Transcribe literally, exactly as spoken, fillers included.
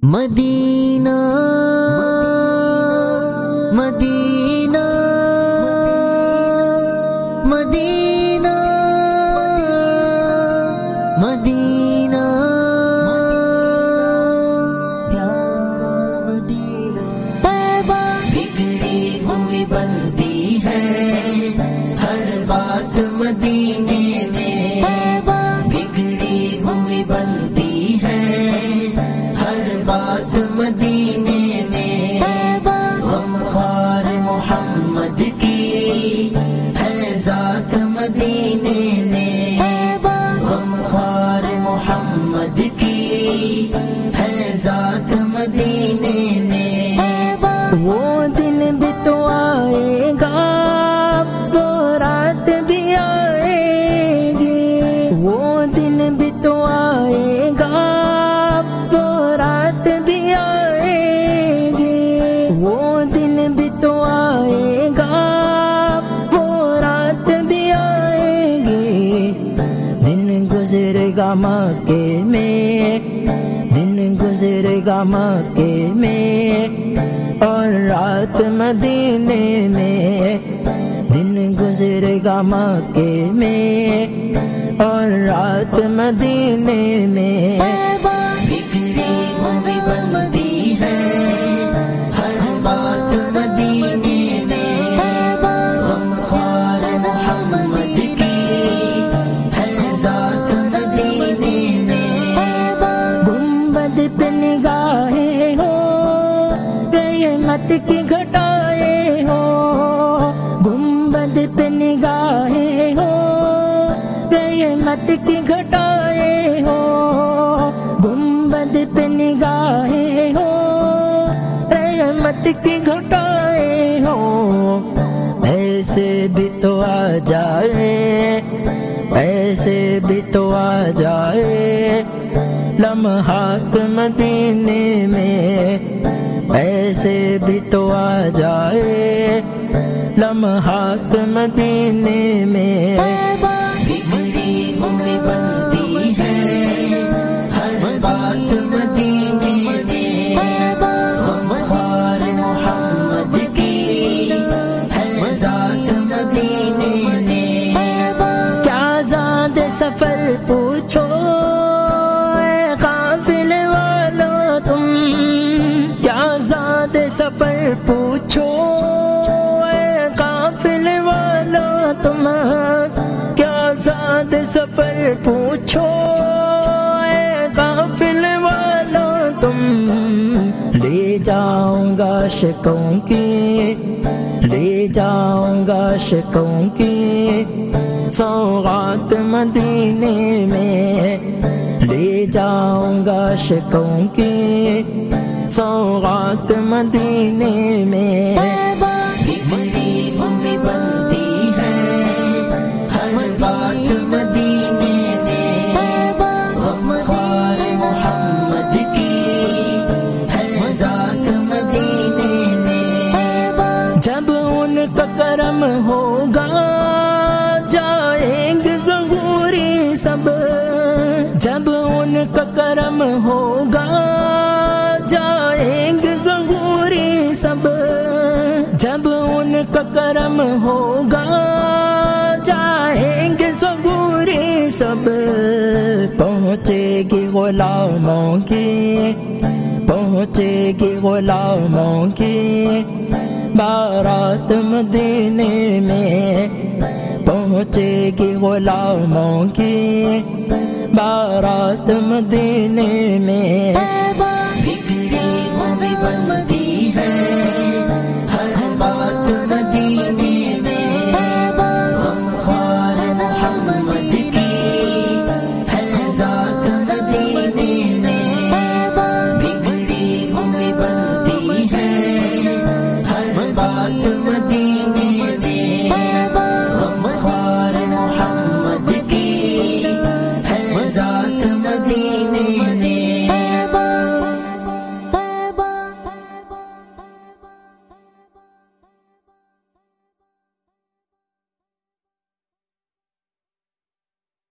مدینہ مدینہ مدینہ مدینہ طیبہ بگڑی ہوئی بنتی ہے ہر بات مدینے میں، طیبہ بگڑی ہوئی بنتی ہے ہر بات مدینے میں، غمخوار محمد کی ہے ذات مدینے میں، غمخوار محمد کی ہے ذات مدینے میں۔ وہ دن بھی تو آئے گا، وہ رات بھی آئے گی، وہ دن بھی تو آئے گا، وہ رات بھی آئے گی، وہ دن بھی تو آئے گا، وہ رات بھی آئے گی۔ دن گزرے گا مکے میں، دن گزرے گا مکے میں اور رات مدینے میں، دن گزرے گا مکے میں اور رات مدینے میں۔ بگڑی ہوئی بنتی ہے ہر بات مدینے میں، غمخوار محمد کی ہے ذات مدینے میں۔ گنبد پہ نگاہیں ہو، رحمت کی گھٹائیں ہو، گنبد پہ نگاہیں ہو، رحمت کی گھٹائیں ہو، گنبد پہ نگاہیں ہو، رحمت کی گھٹائیں ہو۔ ایسے بھی تو آ جائے، ایسے بھی تو آ جائے لمحات مدینے میں، ایسے بھی تو آ جائے لمحات مدینے میں۔ بگڑی ہوئی بنتی ہے ہر بات مدینے میں، غمخوار محمد کی ہے ذات مدینے میں۔ کیا زاد سفر پوچھو اے قافلے والو تم، کیا زاد سفر پوچھو اے قافلے والا تم، کیا زاد سفر پوچھو اے قافلے والا تم۔ لے جاؤں گا عاشقوں کی، لے جاؤں گا عاشقوں کی سوغات مدینے میں، لے جاؤں گا عاشقوں کی سوغات مدینے میں۔ بگڑی ہوئی بنتی ہے ہر بات مدینے میں، غمخوار محمد کی ہے ذات مدینے میں۔ جب ان کا کرم ہوگا جائیں گے ظہوری سب، جب ان کا کرم ہوگا جائیں گے ظہوری سب، جب ان کا کرم ہوگا جائیں گے ظہوری سب۔ پہنچے گی غلاموں کی، پہنچے گی غلاموں کی بارات مدینے میں، پہنچے گی غلاموں کی بارات مدینے میں۔ بگڑی ہوئی بنتی